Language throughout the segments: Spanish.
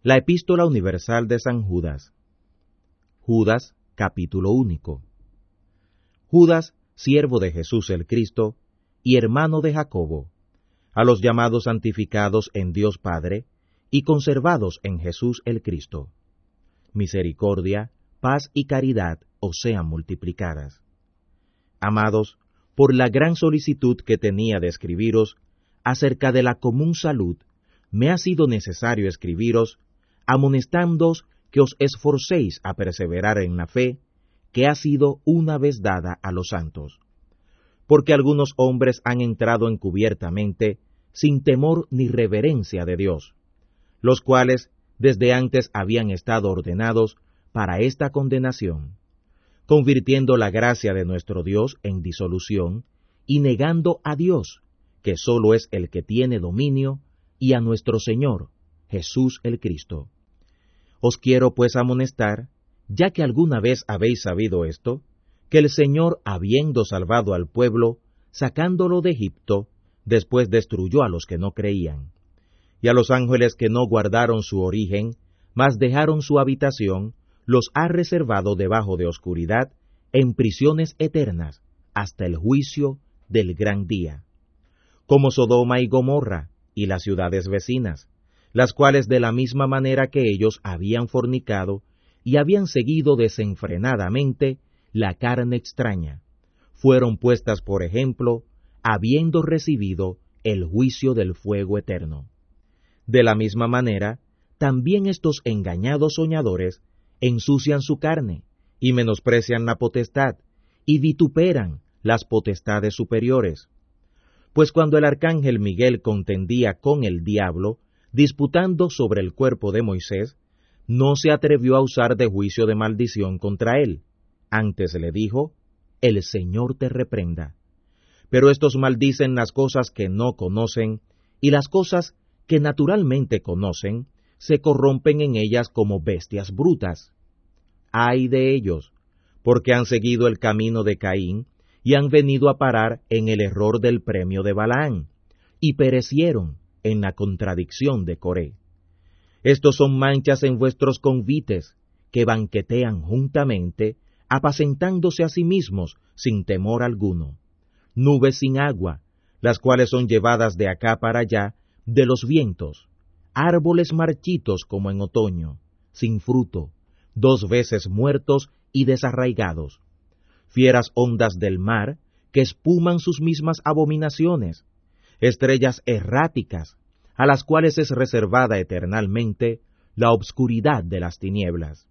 La Epístola Universal de San Judas. Judas, capítulo único. Judas, siervo de Jesús el Cristo, y hermano de Jacobo, a los llamados santificados en Dios Padre, y conservados en Jesús el Cristo. Misericordia, paz y caridad os sean multiplicadas. Amados, por la gran solicitud que tenía de escribiros acerca de la común salud, me ha sido necesario escribiros, amonestándoos que os esforcéis a perseverar en la fe, que ha sido una vez dada a los santos. Porque algunos hombres han entrado encubiertamente, sin temor ni reverencia de Dios, los cuales desde antes habían estado ordenados para esta condenación, convirtiendo la gracia de nuestro Dios en disolución, y negando a Dios, que sólo es el que tiene dominio, y a nuestro Señor, Jesús el Cristo. Os quiero pues amonestar, ya que alguna vez habéis sabido esto, que el Señor, habiendo salvado al pueblo, sacándolo de Egipto, después destruyó a los que no creían, y a los ángeles que no guardaron su origen, mas dejaron su habitación, los ha reservado debajo de oscuridad, en prisiones eternas, hasta el juicio del gran día. Como Sodoma y Gomorra, y las ciudades vecinas, las cuales de la misma manera que ellos habían fornicado, y habían seguido desenfrenadamente la carne extraña, fueron puestas por ejemplo, habiendo recibido el juicio del fuego eterno. De la misma manera, también estos engañados soñadores ensucian su carne, y menosprecian la potestad, y vituperan las potestades superiores. Pues cuando el arcángel Miguel contendía con el diablo, disputando sobre el cuerpo de Moisés, no se atrevió a usar de juicio de maldición contra él. Antes le dijo, el Señor te reprenda. Pero estos maldicen las cosas que no conocen, y las cosas que naturalmente conocen, se corrompen en ellas como bestias brutas. Ay de ellos, porque han seguido el camino de Caín, y han venido a parar en el error del premio de Balaán, y perecieron en la contradicción de Coré. Estos son manchas en vuestros convites, que banquetean juntamente, apacentándose a sí mismos sin temor alguno. Nubes sin agua, las cuales son llevadas de acá para allá de los vientos. Árboles marchitos como en otoño, sin fruto, 2 veces muertos y desarraigados. Fieras ondas del mar, que espuman sus mismas abominaciones. Estrellas erráticas, a las cuales es reservada eternalmente la obscuridad de las tinieblas,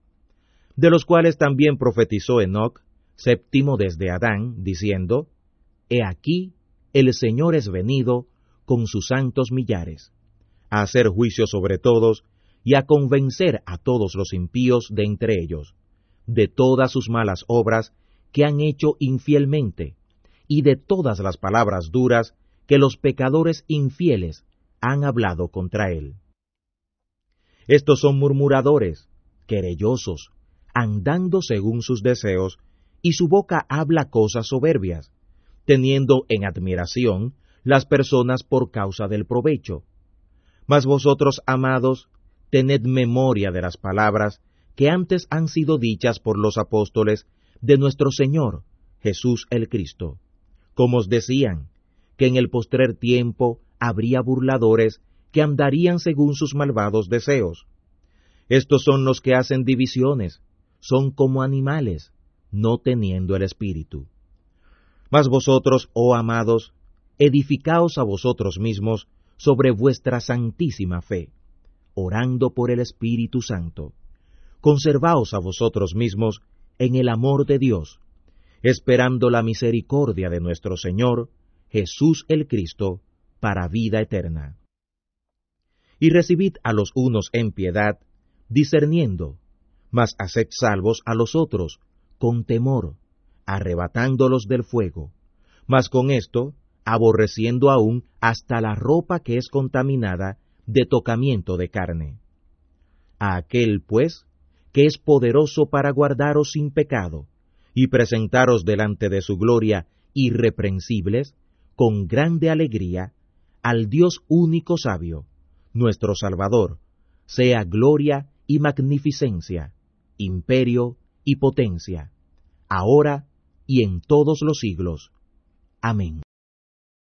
de los cuales también profetizó Enoc, séptimo desde Adán, diciendo, He aquí, el Señor es venido con sus santos millares, a hacer juicio sobre todos, y a convencer a todos los impíos de entre ellos, de todas sus malas obras que han hecho infielmente, y de todas las palabras duras que los pecadores infieles han hablado contra él. Estos son murmuradores, querellosos, andando según sus deseos, y su boca habla cosas soberbias, teniendo en admiración las personas por causa del provecho. Mas vosotros, amados, tened memoria de las palabras que antes han sido dichas por los apóstoles de nuestro Señor, Jesús el Cristo, como os decían, que en el postrer tiempo habría burladores que andarían según sus malvados deseos. Estos son los que hacen divisiones, son como animales, no teniendo el espíritu. Mas vosotros, oh amados, edificaos a vosotros mismos sobre vuestra santísima fe, orando por el Espíritu Santo. Conservaos a vosotros mismos en el amor de Dios, esperando la misericordia de nuestro Señor, Jesús el Cristo, para vida eterna. Y recibid a los unos en piedad, discerniendo, mas haced salvos a los otros, con temor, arrebatándolos del fuego, mas con esto, aborreciendo aún hasta la ropa que es contaminada de tocamiento de carne. A aquel, pues, que es poderoso para guardaros sin pecado, y presentaros delante de su gloria irreprensibles, con grande alegría, al Dios único sabio, nuestro Salvador, sea gloria y magnificencia, imperio y potencia, ahora y en todos los siglos. Amén.